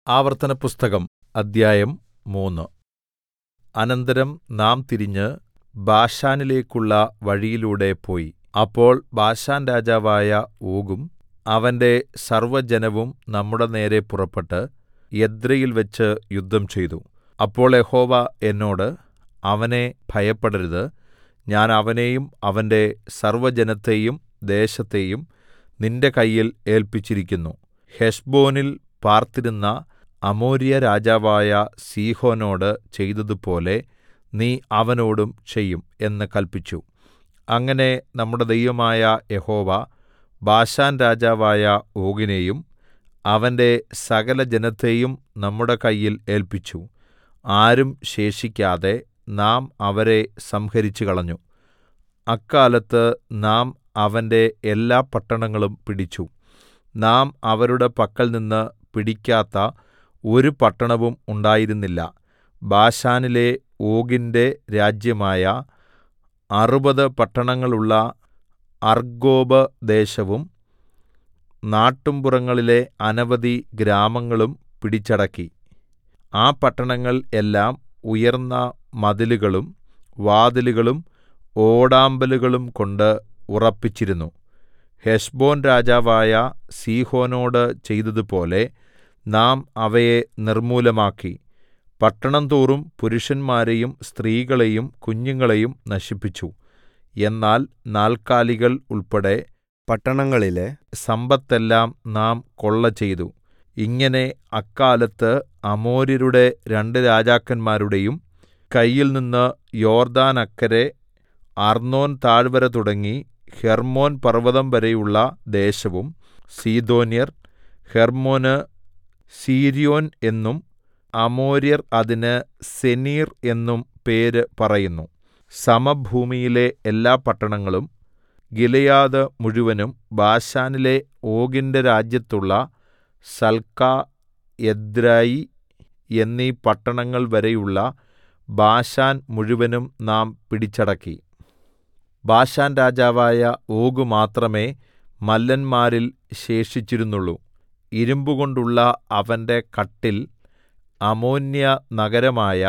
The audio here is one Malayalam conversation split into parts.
ആവർത്തനപുസ്തകം അദ്ധ്യായം 3. അനന്തരം നാം തിരിഞ്ഞ് ബാശാനിലേക്കുള്ള വഴിയിലൂടെ പോയി. അപ്പോൾ ബാശാൻ രാജാവായ ഓഗും അവന്റെ സർവ്വജനവും നമ്മുടെ നേരെ പുറപ്പെട്ട് എദ്രെയിൽവെച്ച് യുദ്ധം ചെയ്തു. അപ്പോൾ യഹോവ എന്നോട്, അവനെ ഭയപ്പെടരുത്, ഞാൻ അവനെയും അവന്റെ സർവ്വജനത്തെയും ദേശത്തെയും നിന്റെ കയ്യിൽ ഏല്പിച്ചിരിക്കുന്നു. ഹെശ്ബോനിൽ പാർത്തിരുന്ന അമോര്യ രാജാവായ സീഹോനോട് ചെയ്തതുപോലെ നീ അവനോടും ചെയ്യും എന്ന് കല്പിച്ചു. അങ്ങനെ നമ്മുടെ ദൈവമായ യഹോവ ബാശാൻ രാജാവായ ഓഗിനെയും അവന്റെ സകലജനത്തെയും നമ്മുടെ കയ്യിൽ ഏല്പിച്ചു. ആരും ശേഷിക്കാതെ നാം അവരെ സംഹരിച്ചുകളഞ്ഞു. അക്കാലത്ത് നാം അവന്റെ എല്ലാ പട്ടണങ്ങളും പിടിച്ചു. നാം അവരുടെ പക്കൽനിന്ന് പിടിക്കാത്ത ഒരു പട്ടണവും ഉണ്ടായിരുന്നില്ല. ബാശാനിലെ ഓഗിന്റെ രാജ്യമായ 60 പട്ടണങ്ങളുള്ള അർഗ്ഗോബ് ദേശവും നാട്ടുംപുറങ്ങളിലെ അനവധി ഗ്രാമങ്ങളും പിടിച്ചടക്കി. ആ പട്ടണങ്ങൾ എല്ലാം ഉയർന്ന മതിലുകളും വാതിലുകളും ഓടാമ്പലുകളും കൊണ്ട് ഉറപ്പിച്ചിരുന്നു. ഹെശ്ബോൻ രാജാവായ സീഹോനോട് ചെയ്തതുപോലെ നാം അവയെ നിർമ്മൂലമാക്കി. പട്ടണം തോറും പുരുഷന്മാരെയും സ്ത്രീകളെയും കുഞ്ഞുങ്ങളെയും നശിപ്പിച്ചു. എന്നാൽ നാൽക്കാലികൾ ഉൾപ്പെടെ പട്ടണങ്ങളിലെ സമ്പത്തെല്ലാം നാം കൊള്ളചെയ്തു. ഇങ്ങനെ അക്കാലത്ത് അമോര്യരുടെ 2 രാജാക്കന്മാരുടെയും കയ്യിൽനിന്ന് യോർദ്ദാനക്കരെ അർന്നോൻ താഴ്വര തുടങ്ങി ഹെർമ്മോൻ പർവ്വതം വരെയുള്ള ദേശവും, സീദോന്യർ ഹെർമ്മോന് സീര്യോൻ എന്നും അമോര്യർ അതിന് സെനീർ എന്നും പേര് പറയുന്നു, സമഭൂമിയിലെ എല്ലാ പട്ടണങ്ങളും, ഗിലെയാദ് മുഴുവനും, ബാശാനിലെ ഓഗിന്റെ രാജ്യത്തുള്ള സൽക്കാ, എദ്രെയി എന്നീ പട്ടണങ്ങൾ വരെയുള്ള ബാശാൻ മുഴുവനും നാം പിടിച്ചടക്കി. ബാശാൻ രാജാവായ ഓഗ് മാത്രമേ മല്ലന്മാരിൽ ശേഷിച്ചിരുന്നുള്ളു. ഇരുമ്പുകൊണ്ടുള്ള അവന്റെ കട്ടിൽ അമ്മോന്യ നഗരമായ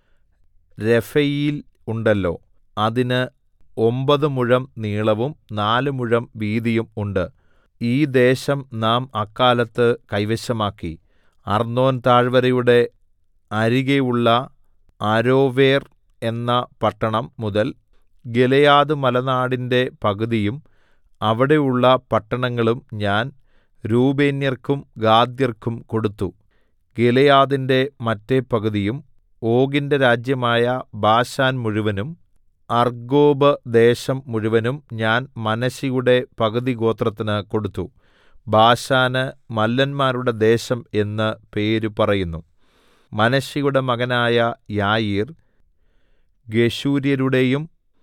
രെഫയീൽ ഉണ്ടല്ലോ, അതിന് 9 മുഴം നീളവും 4 മുഴം വീതിയും ഉണ്ട്. ഈ ദേശം നാം അക്കാലത്ത് കൈവശമാക്കി. അർന്നോൻ താഴ്വരയുടെ അരികെയുള്ള അരോവേർ എന്ന പട്ടണം മുതൽ ഗിലെയാദ് മലനാടിന്റെ പകുതിയും അവിടെയുള്ള പട്ടണങ്ങളും ഞാൻ രൂബേന്യർക്കും ഗാദ്യർക്കും കൊടുത്തു. ഗിലെയാദിന്റെ മറ്റെ പകുതിയും ഓഗിന്റെ രാജ്യമായ ബാശാൻ മുഴുവനും അർഗ്ഗോബ് ദേശം മുഴുവനും ഞാൻ മനശ്ശെയുടെ പകുതി ഗോത്രത്തിന് കൊടുത്തു. ബാശാന് മല്ലന്മാരുടെ ദേശം എന്ന് പേര് പറയുന്നു. മനശ്ശെയുടെ മകനായ യായീർ ഗെശൂര്യരുടെയും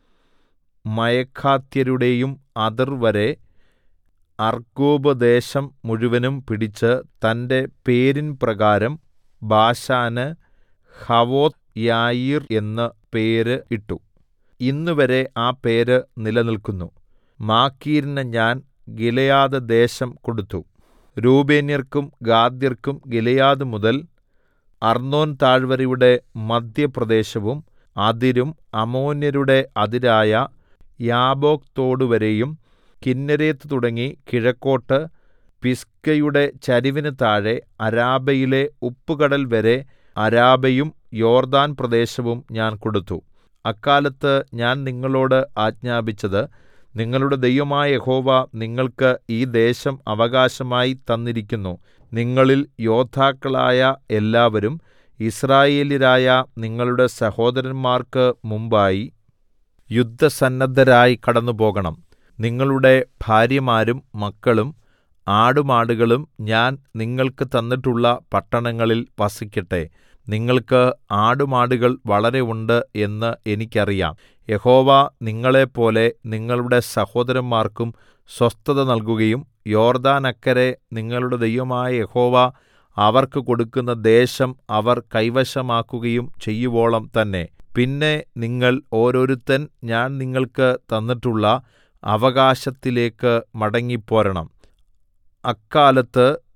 മയഖാത്യരുടെയും അതിർവരെ അർഗ്ഗോബ് ദേശം മുഴുവനും പിടിച്ച് തന്റെ പേരിൻ പ്രകാരം ബാശാന് ഹവോത്ത് യായീർ എന്ന് പേര് ഇട്ടു. ഇന്നുവരെ ആ പേര് നിലനിൽക്കുന്നു. മാക്കീരിന് ഞാൻ ഗിലെയാദ് ദേശം കൊടുത്തു. രൂബേന്യർക്കും ഗാദ്യർക്കും ഗിലെയാദ് മുതൽ അർന്നോൻ താഴ്വരയുടെ മദ്ധ്യപ്രദേശവും അതിരും അമ്മോന്യരുടെ അതിരായ യാബ്ബോക്ക് തോടുവരെയും കിന്നേരെത്ത് തുടങ്ങി കിഴക്കോട്ട് പിസ്ഗയുടെ ചരിവിന് താഴെ അരാബയിലെ ഉപ്പുകടൽ വരെ അരാബയും യോർദ്ദാൻ പ്രദേശവും ഞാൻ കൊടുത്തു. അക്കാലത്ത് ഞാൻ നിങ്ങളോട് ആജ്ഞാപിച്ചത്, നിങ്ങളുടെ ദൈവമായ യഹോവ നിങ്ങൾക്ക് ഈ ദേശം അവകാശമായി തന്നിരിക്കുന്നു. നിങ്ങളിൽ യോദ്ധാക്കളായ എല്ലാവരും യിസ്രായേല്യരായ നിങ്ങളുടെ സഹോദരന്മാർക്ക് മുമ്പായി യുദ്ധസന്നദ്ധരായി കടന്നുപോകണം. നിങ്ങളുടെ ഭാര്യമാരും മക്കളും ആടുമാടുകളും ഞാൻ നിങ്ങൾക്ക് തന്നിട്ടുള്ള പട്ടണങ്ങളിൽ വസിക്കട്ടെ. നിങ്ങൾക്ക് ആടുമാടുകൾ വളരെ ഉണ്ട് എന്ന് എനിക്കറിയാം. യഹോവ നിങ്ങളെപ്പോലെ നിങ്ങളുടെ സഹോദരന്മാർക്കും സ്വസ്ഥത നൽകുകയും യോർദ്ദാനക്കരെ നിങ്ങളുടെ ദൈവമായ യഹോവ അവർക്ക് കൊടുക്കുന്ന ദേശം അവർ കൈവശമാക്കുകയും ചെയ്യുവോളം തന്നെ. പിന്നെ നിങ്ങൾ ഓരോരുത്തൻ ഞാൻ നിങ്ങൾക്ക് തന്നിട്ടുള്ള അവകാശത്തിലേക്ക് മടങ്ങിപ്പോരണം. അക്കാലത്ത്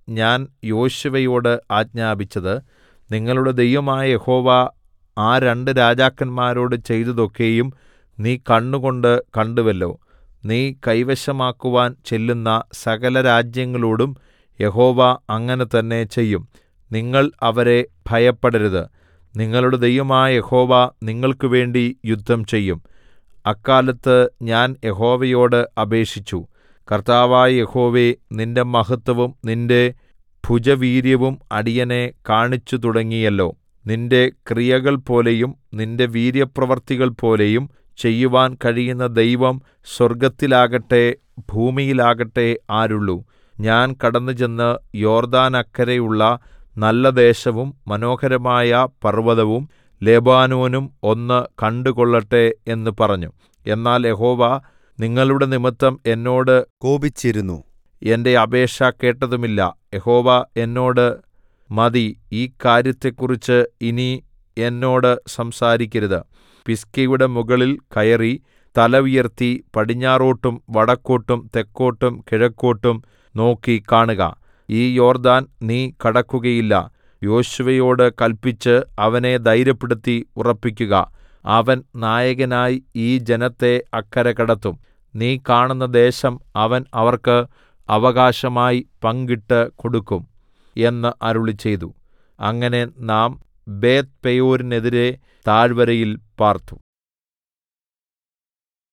ഞാൻ യോശുവയോട് ആജ്ഞാപിച്ചത് നിങ്ങളുടെ ദൈവമായ യഹോവ ആ രണ്ട് രാജാക്കന്മാരോട് ചെയ്തതൊക്കെയും നീ കണ്ണുകൊണ്ട് കണ്ടുവല്ലോ. നീ കൈവശമാക്കുവാൻ ചെല്ലുന്ന സകല രാജ്യങ്ങളോടും യഹോവ അങ്ങനെ തന്നെ ചെയ്യും. നിങ്ങൾ അവരെ ഭയപ്പെടരുത്. നിങ്ങളുടെ ദൈവമായ യഹോവ നിങ്ങൾക്ക് വേണ്ടി യുദ്ധം ചെയ്യും. അക്കാലത്ത് ഞാൻ യഹോവയോട് അപേക്ഷിച്ചു, കർത്താവായ യഹോവേ, നിന്റെ മഹത്വവും നിന്റെ ഭുജവീര്യവും അടിയനെ കാണിച്ചു തുടങ്ങിയല്ലോ. നിന്റെ ക്രിയകൾ പോലെയും നിന്റെ വീര്യപ്രവൃത്തികൾ പോലെയും ചെയ്യുവാൻ കഴിയുന്ന ദൈവം സ്വർഗ്ഗത്തിലാകട്ടെ ഭൂമിയിലാകട്ടെ ആരുള്ളു? ഞാൻ കടന്നുചെന്ന് യോർദ്ദാനക്കരെയുള്ള നല്ല ദേശവും മനോഹരമായ പർവ്വതവും ലെബാനോനും ഒന്ന് കണ്ടുകൊള്ളട്ടെ എന്ന് പറഞ്ഞു. എന്നാൽ യഹോവ നിങ്ങളുടെ നിമിത്തം എന്നോട് കോപിച്ചിരുന്നു. എന്റെ അപേക്ഷ കേട്ടതുമില്ല. യഹോവ എന്നോട്, മതി, ഈ കാര്യത്തെക്കുറിച്ച് ഇനി എന്നോട് സംസാരിക്കരുത്. പിസ്ഗയുടെ മുകളിൽ കയറി തല ഉയർത്തി പടിഞ്ഞാറോട്ടും വടക്കോട്ടും തെക്കോട്ടും കിഴക്കോട്ടും നോക്കി കാണുക. ഈ യോർദ്ദാൻ നീ കടക്കുകയില്ല. യോശുവയോട് കല്പിച്ച് അവനെ ധൈര്യപ്പെടുത്തി ഉറപ്പിക്കുക. അവൻ നായകനായി ഈ ജനത്തെ അക്കരെ കടത്തും. നീ കാണുന്ന ദേശം അവൻ അവർക്ക് അവകാശമായി പങ്കിട്ട് കൊടുക്കും എന്ന് അരുളിച്ചെയ്തു. അങ്ങനെ നാം ബേത്ത്പെയോരിനെതിരെ താഴ്വരയിൽ പാർത്തു.